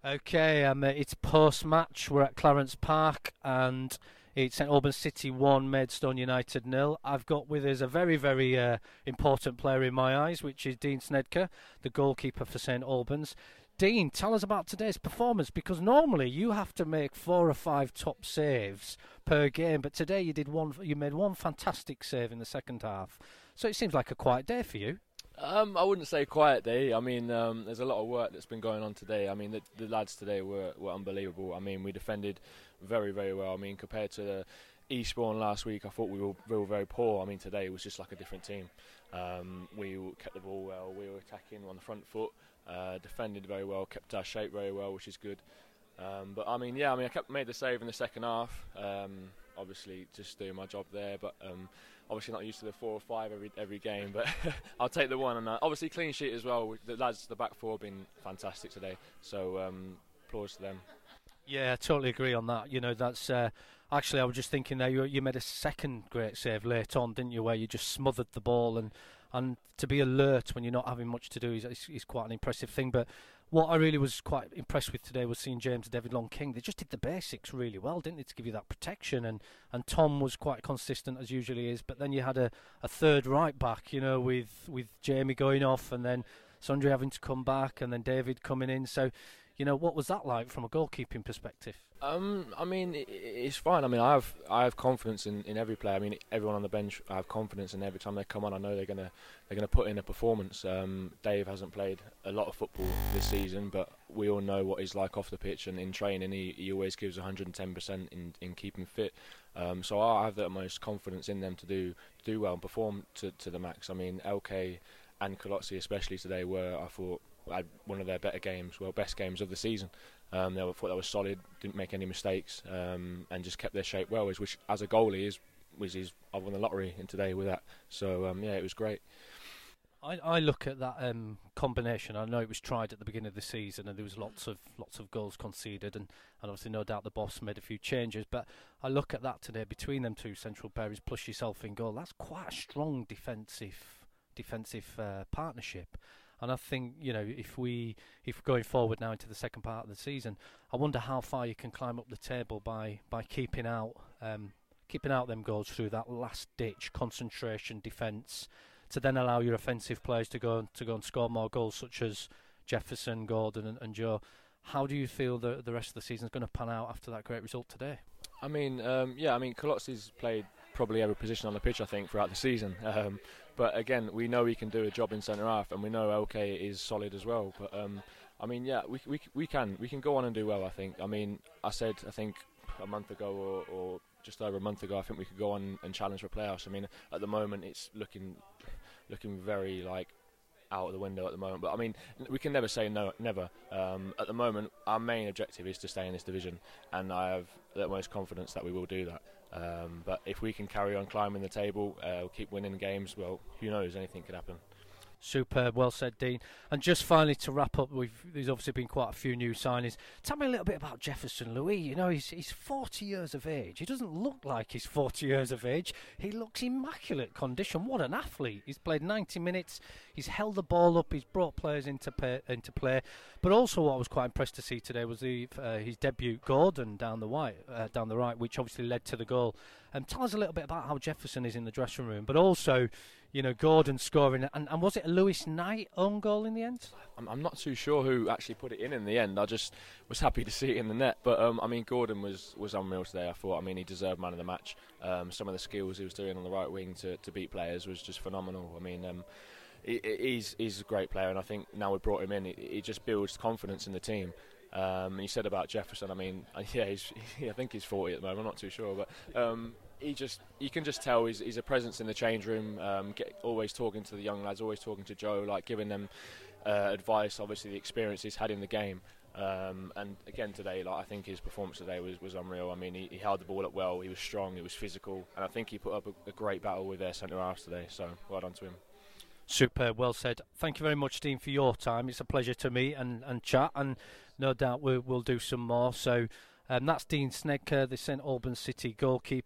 Okay, it's post-match. We're at Clarence Park, and it's St Albans City 1, Maidstone United 0. I've got with us a very, very important player in my eyes, which is Dean Snedker, the goalkeeper for St Albans. Dean, tell us about today's performance, because normally you have to make 4 or 5 top saves per game, but today you made one fantastic save in the second half. So it seems like a quiet day for you. I wouldn't say quiet day. I mean, there's a lot of work that's been going on today. I mean, the lads today were unbelievable. I mean, we defended very, very well. I mean, compared to the Eastbourne last week, I thought we were very poor. I mean, today it was just like a different team. We kept the ball well. We were attacking on the front foot, defended very well, kept our shape very well, which is good. But I made the save in the second half. Obviously, just doing my job there, but obviously not used to the 4 or 5 every game. But I'll take the one, and obviously clean sheet as well. The lads, the back four, have been fantastic today. So applause to them. Yeah, I totally agree on that. You know, that's actually I was just thinking there. You made a second great save late on, didn't you? Where you just smothered the ball, and to be alert when you're not having much to do is quite an impressive thing. But what I really was quite impressed with today was seeing James and David Long King. They just did the basics really well, didn't they, to give you that protection. And Tom was quite consistent as usually is. But then you had a third right back, you know, with Jamie going off, and then Sundry having to come back, and then David coming in. So, you know, what was that like from a goalkeeping perspective? I mean, it's fine. I mean, I have confidence in every player. I mean, everyone on the bench, I have confidence in every time they come on. I know they're gonna put in a performance. Dave hasn't played a lot of football this season, but we all know what he's like off the pitch, and in training, he always gives 110% in keeping fit. So I have the utmost confidence in them to do well and perform to the max. I mean, LK and Colozzi especially today were, I thought, had one of their best games of the season. I thought that was solid, didn't make any mistakes, and just kept their shape well, which as a goalie I've won the lottery in today with that. So it was great. I look at that combination. I know it was tried at the beginning of the season, and there was lots of goals conceded, and obviously no doubt the boss made a few changes. But I look at that today between them two central pairings plus yourself in goal. That's quite a strong defensive partnership. And I think, you know, if we're going forward now into the second part of the season, I wonder how far you can climb up the table by keeping out them goals through that last ditch concentration defence, to then allow your offensive players to go and score more goals, such as Jefferson, Gordon, and Joe. How do you feel the rest of the season is going to pan out after that great result today? I mean, Colozzi's played probably every position on the pitch, I think, throughout the season. But again, we know he can do a job in centre half, and we know LK is solid as well. But we can go on and do well, I think. I mean, I think a month ago or just over a month ago, I think we could go on and challenge for playoffs. I mean, at the moment, it's looking very out of the window at the moment. But I mean, we can never say no, never. At the moment, our main objective is to stay in this division, and I have the utmost confidence that we will do that. But if we can carry on climbing the table, keep winning games, well, who knows, anything could happen. Superb, well said, Dean. And just finally to wrap up, there's obviously been quite a few new signings. Tell me a little bit about Jefferson Louis. You know, he's 40 years of age. He doesn't look like he's 40 years of age. He looks immaculate condition. What an athlete. He's played 90 minutes. He's held the ball up. He's brought players into play. But also what I was quite impressed to see today was his debut, Gordon, down the right, which obviously led to the goal. Tell us a little bit about how Jefferson is in the dressing room, but also, you know, Gordon scoring, and was it a Lewis Knight own goal in the end? I'm not too sure who actually put it in the end. I just was happy to see it in the net. But I mean, Gordon was unreal today, I thought. I mean, he deserved man of the match. Some of the skills he was doing on the right wing to beat players was just phenomenal. I mean, he's a great player, and I think now we brought him in, he just builds confidence in the team. And you said about Jefferson, I mean, I think he's 40 at the moment, I'm not too sure, but you can just tell he's a presence in the change room, always talking to the young lads, always talking to Joe, like giving them advice, obviously the experience he's had in the game. And again today, I think his performance today was unreal. I mean, he held the ball up well, he was strong, he was physical, and I think he put up a great battle with their centre halves today, so well done to him. Superb, well said. Thank you very much, Dean, for your time. It's a pleasure to meet and chat, and no doubt we'll do some more. So that's Dean Snedker, the St Albans City goalkeeper.